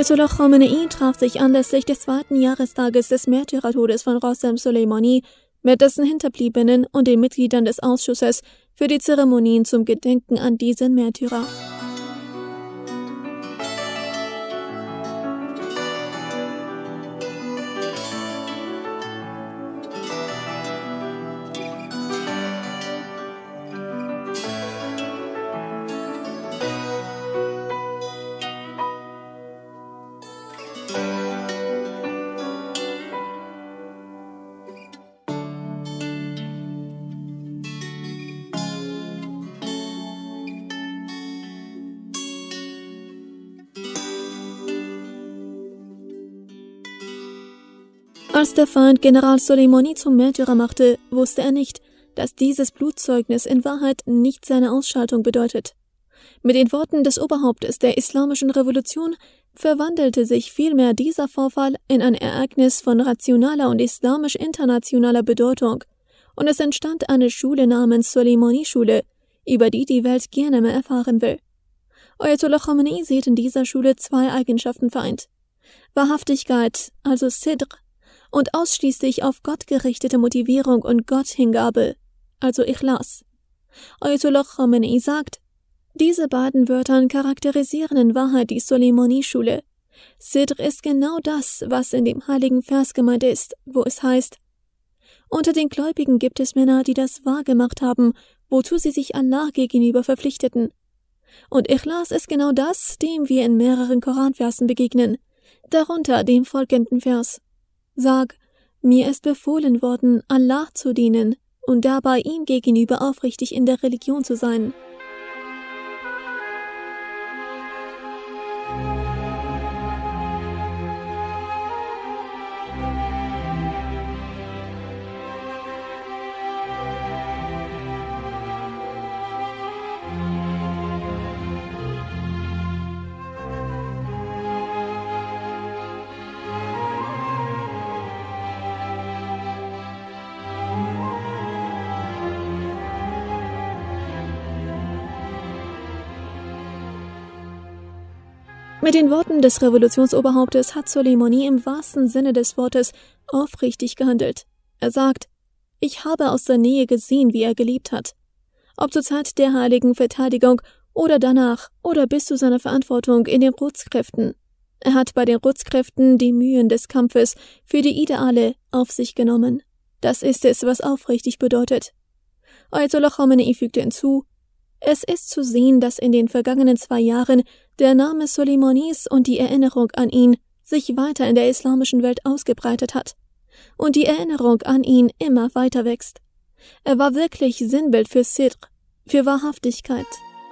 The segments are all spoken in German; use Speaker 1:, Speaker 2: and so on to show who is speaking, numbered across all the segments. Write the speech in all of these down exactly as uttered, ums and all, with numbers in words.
Speaker 1: Ayatollah Khamenei traf sich anlässlich des zweiten Jahrestages des Märtyrertodes von Qasem Soleimani mit dessen Hinterbliebenen und den Mitgliedern des Ausschusses für die Zeremonien zum Gedenken an diesen Märtyrer. Als der Feind General Soleimani zum Märtyrer machte, wusste er nicht, dass dieses Blutzeugnis in Wahrheit nicht seine Ausschaltung bedeutet. Mit den Worten des Oberhauptes der Islamischen Revolution verwandelte sich vielmehr dieser Vorfall in ein Ereignis von rationaler und islamisch-internationaler Bedeutung, und es entstand eine Schule namens Soleimani-Schule, über die die Welt gerne mehr erfahren will. Ayatollah Khamenei sieht in dieser Schule zwei Eigenschaften vereint: Wahrhaftigkeit, also Sidr, und ausschließlich auf Gott gerichtete Motivierung und Gotthingabe, also Ikhlas. Ayatollah Khamenei sagt, diese beiden Wörter charakterisieren in Wahrheit die Soleimani-Schule. Sidr ist genau das, was in dem heiligen Vers gemeint ist, wo es heißt: Unter den Gläubigen gibt es Männer, die das wahrgemacht haben, wozu sie sich Allah gegenüber verpflichteten. Und Ikhlas ist genau das, dem wir in mehreren Koranversen begegnen, darunter dem folgenden Vers: Sag, mir ist befohlen worden, Allah zu dienen und dabei ihm gegenüber aufrichtig in der Religion zu sein. Mit den Worten des Revolutionsoberhauptes hat Soleimani im wahrsten Sinne des Wortes aufrichtig gehandelt. Er sagt, ich habe aus der Nähe gesehen, wie er gelebt hat. Ob zur Zeit der heiligen Verteidigung oder danach oder bis zu seiner Verantwortung in den Quds-Kräften. Er hat bei den Quds-Kräften die Mühen des Kampfes für die Ideale auf sich genommen. Das ist es, was aufrichtig bedeutet. Ayatollah Khamenei fügte hinzu, es ist zu sehen, dass in den vergangenen zwei Jahren der Name Soleimanis und die Erinnerung an ihn sich weiter in der islamischen Welt ausgebreitet hat und die Erinnerung an ihn immer weiter wächst. Er war wirklich Sinnbild für Sidr, für Wahrhaftigkeit.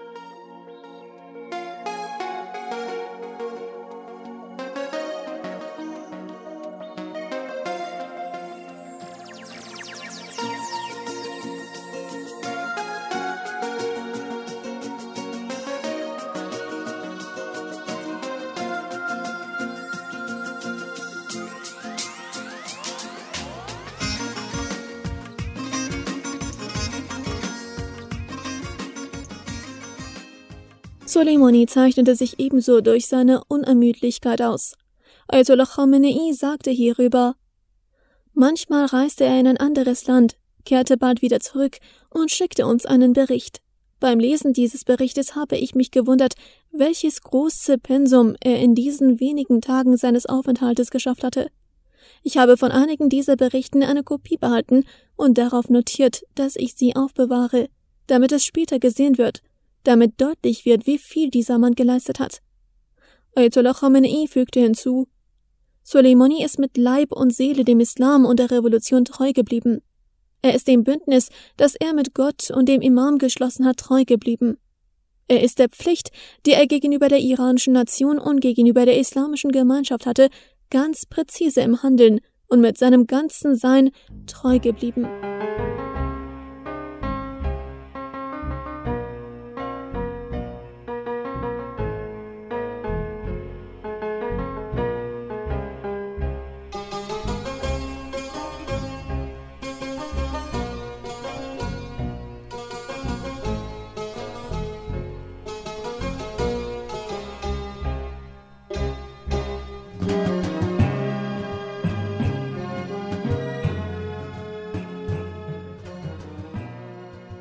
Speaker 1: Soleimani zeichnete sich ebenso durch seine Unermüdlichkeit aus. Ayatollah Khamenei sagte hierüber: Manchmal reiste er in ein anderes Land, kehrte bald wieder zurück und schickte uns einen Bericht. Beim Lesen dieses Berichtes habe ich mich gewundert, welches große Pensum er in diesen wenigen Tagen seines Aufenthaltes geschafft hatte. Ich habe von einigen dieser Berichten eine Kopie behalten und darauf notiert, dass ich sie aufbewahre, damit es später gesehen wird, damit deutlich wird, wie viel dieser Mann geleistet hat. Ayatollah Khamenei fügte hinzu, Soleimani ist mit Leib und Seele dem Islam und der Revolution treu geblieben. Er ist dem Bündnis, das er mit Gott und dem Imam geschlossen hat, treu geblieben. Er ist der Pflicht, die er gegenüber der iranischen Nation und gegenüber der islamischen Gemeinschaft hatte, ganz präzise im Handeln und mit seinem ganzen Sein treu geblieben.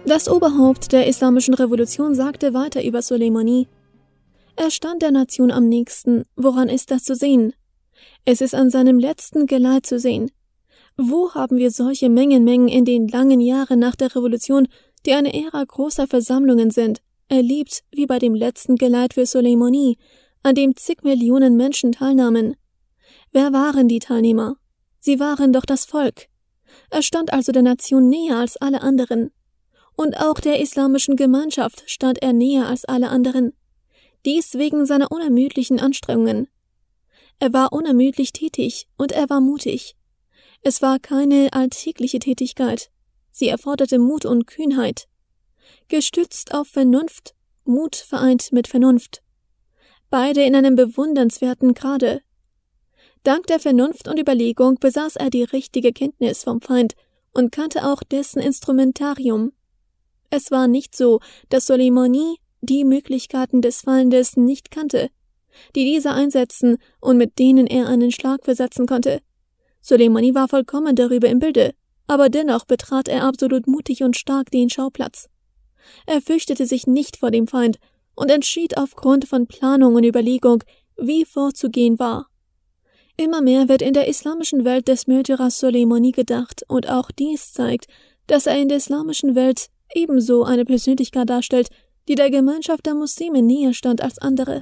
Speaker 1: Das Oberhaupt der islamischen Revolution sagte weiter über Soleimani: Er stand der Nation am nächsten. Woran ist das zu sehen? Es ist an seinem letzten Geleit zu sehen. Wo haben wir solche Mengenmengen in den langen Jahren nach der Revolution, die eine Ära großer Versammlungen sind, erlebt wie bei dem letzten Geleit für Soleimani, an dem zig Millionen Menschen teilnahmen? Wer waren die Teilnehmer? Sie waren doch das Volk. Er stand also der Nation näher als alle anderen. Und auch der islamischen Gemeinschaft stand er näher als alle anderen. Dies wegen seiner unermüdlichen Anstrengungen. Er war unermüdlich tätig und er war mutig. Es war keine alltägliche Tätigkeit. Sie erforderte Mut und Kühnheit. Gestützt auf Vernunft, Mut vereint mit Vernunft. Beide in einem bewundernswerten Grade. Dank der Vernunft und Überlegung besaß er die richtige Kenntnis vom Feind und kannte auch dessen Instrumentarium. Es war nicht so, dass Soleimani die Möglichkeiten des Feindes nicht kannte, die dieser einsetzen und mit denen er einen Schlag versetzen konnte. Soleimani war vollkommen darüber im Bilde, aber dennoch betrat er absolut mutig und stark den Schauplatz. Er fürchtete sich nicht vor dem Feind und entschied aufgrund von Planung und Überlegung, wie vorzugehen war. Immer mehr wird in der islamischen Welt des Märtyrers Soleimani gedacht und auch dies zeigt, dass er in der islamischen Welt ebenso eine Persönlichkeit darstellt, die der Gemeinschaft der Muslime näher stand als andere.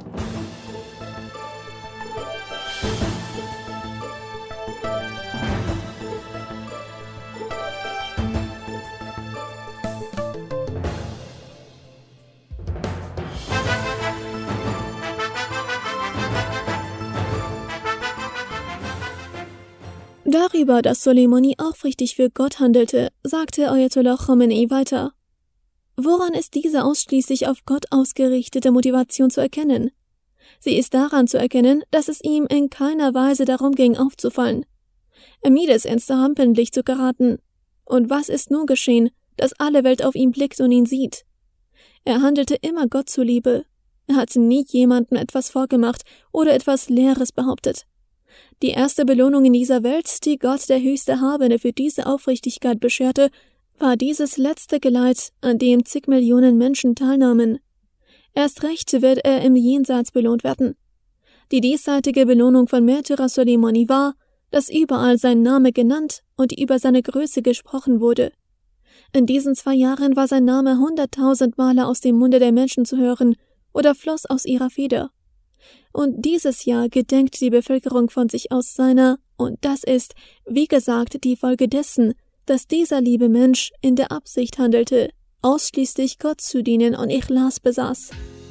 Speaker 1: Darüber, dass Soleimani aufrichtig für Gott handelte, sagte Ayatollah Khamenei weiter: Woran ist diese ausschließlich auf Gott ausgerichtete Motivation zu erkennen? Sie ist daran zu erkennen, dass es ihm in keiner Weise darum ging, aufzufallen. Er mied es, ins Rampenlicht zu geraten. Und was ist nun geschehen, dass alle Welt auf ihn blickt und ihn sieht? Er handelte immer Gott zuliebe. Er hat nie jemandem etwas vorgemacht oder etwas Leeres behauptet. Die erste Belohnung in dieser Welt, die Gott der höchste Erhabene für diese Aufrichtigkeit bescherte, war dieses letzte Geleit, an dem zig Millionen Menschen teilnahmen. Erst recht wird er im Jenseits belohnt werden. Die diesseitige Belohnung von Märtyrer Soleimani war, dass überall sein Name genannt und über seine Größe gesprochen wurde. In diesen zwei Jahren war sein Name hunderttausend Male aus dem Munde der Menschen zu hören oder floss aus ihrer Feder. Und dieses Jahr gedenkt die Bevölkerung von sich aus seiner, und das ist, wie gesagt, die Folge dessen, dass dieser liebe Mensch in der Absicht handelte, ausschließlich Gott zu dienen und Ikhlas besaß.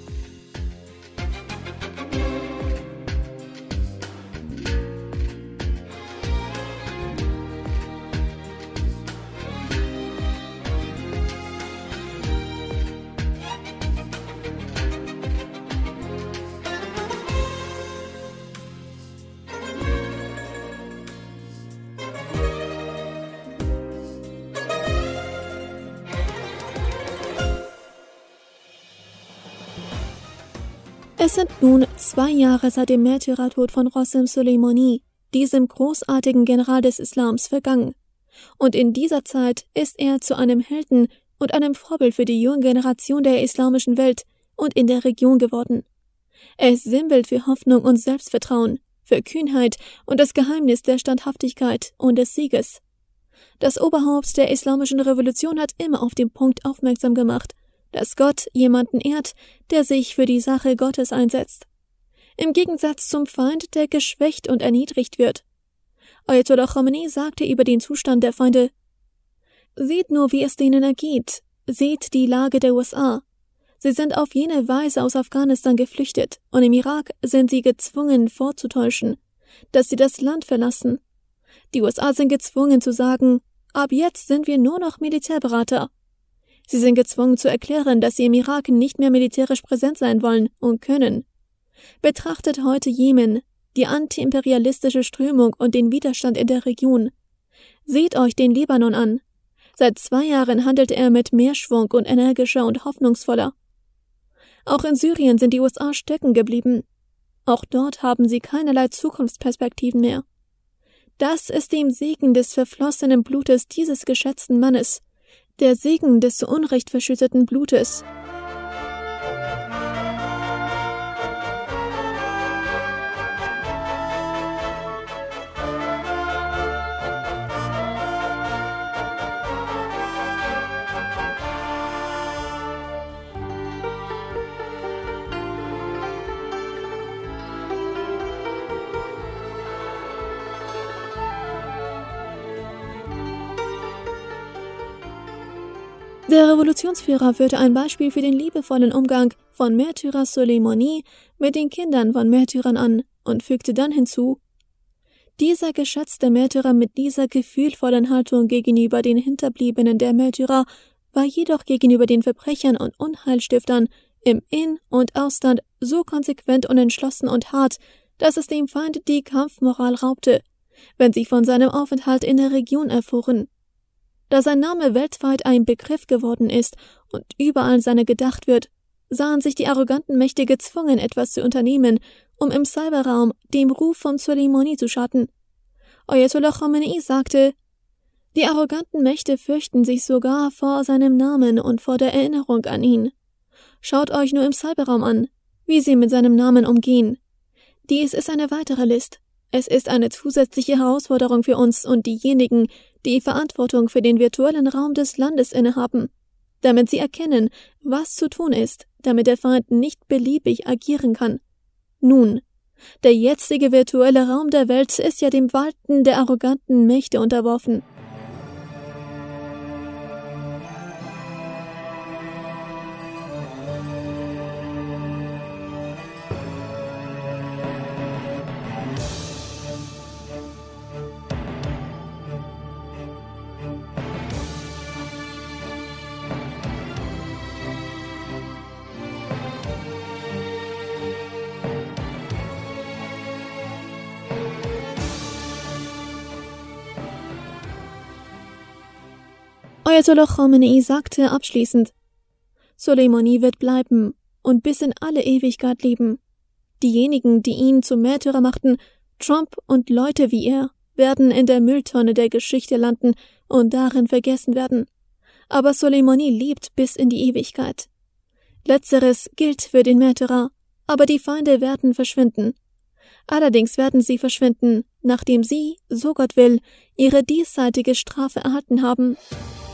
Speaker 1: Es sind nun zwei Jahre seit dem Märtyrertod von Qasem Soleimani, diesem großartigen General des Islams, vergangen. Und in dieser Zeit ist er zu einem Helden und einem Vorbild für die junge Generation der islamischen Welt und in der Region geworden. Er ist Sinnbild für Hoffnung und Selbstvertrauen, für Kühnheit und das Geheimnis der Standhaftigkeit und des Sieges. Das Oberhaupt der islamischen Revolution hat immer auf den Punkt aufmerksam gemacht, dass Gott jemanden ehrt, der sich für die Sache Gottes einsetzt. Im Gegensatz zum Feind, der geschwächt und erniedrigt wird. Ayatollah Khamenei sagte über den Zustand der Feinde: Seht nur, wie es denen ergeht. Seht die Lage der U S A. Sie sind auf jene Weise aus Afghanistan geflüchtet und im Irak sind sie gezwungen vorzutäuschen, dass sie das Land verlassen. Die U S A sind gezwungen zu sagen, ab jetzt sind wir nur noch Militärberater. Sie sind gezwungen zu erklären, dass sie im Irak nicht mehr militärisch präsent sein wollen und können. Betrachtet heute Jemen, die antiimperialistische Strömung und den Widerstand in der Region. Seht euch den Libanon an. Seit zwei Jahren handelt er mit mehr Schwung und energischer und hoffnungsvoller. Auch in Syrien sind die U S A stecken geblieben. Auch dort haben sie keinerlei Zukunftsperspektiven mehr. Das ist dem Segen des verflossenen Blutes dieses geschätzten Mannes, Der Segen des zu Unrecht verschütteten Blutes. Der Revolutionsführer führte ein Beispiel für den liebevollen Umgang von Märtyrer Soleimani mit den Kindern von Märtyrern an und fügte dann hinzu: Dieser geschätzte Märtyrer mit dieser gefühlvollen Haltung gegenüber den Hinterbliebenen der Märtyrer war jedoch gegenüber den Verbrechern und Unheilstiftern im In- und Ausland so konsequent und entschlossen und hart, dass es dem Feind die Kampfmoral raubte, wenn sie von seinem Aufenthalt in der Region erfuhren. Da sein Name weltweit ein Begriff geworden ist und überall seiner gedacht wird, sahen sich die arroganten Mächte gezwungen, etwas zu unternehmen, um im Cyberraum dem Ruf von Soleimani zu schaden. Ayatollah Khamenei sagte: Die arroganten Mächte fürchten sich sogar vor seinem Namen und vor der Erinnerung an ihn. Schaut euch nur im Cyberraum an, wie sie mit seinem Namen umgehen. Dies ist eine weitere List. Es ist eine zusätzliche Herausforderung für uns und diejenigen, die Verantwortung für den virtuellen Raum des Landes innehaben, damit sie erkennen, was zu tun ist, damit der Feind nicht beliebig agieren kann. Nun, der jetzige virtuelle Raum der Welt ist ja dem Walten der arroganten Mächte unterworfen. Ayatollah Khamenei sagte abschließend: Soleimani wird bleiben und bis in alle Ewigkeit leben. Diejenigen, die ihn zum Märtyrer machten, Trump und Leute wie er, werden in der Mülltonne der Geschichte landen und darin vergessen werden. Aber Soleimani lebt bis in die Ewigkeit. Letzteres gilt für den Märtyrer, aber die Feinde werden verschwinden. Allerdings werden sie verschwinden, nachdem sie, so Gott will, ihre diesseitige Strafe erhalten haben.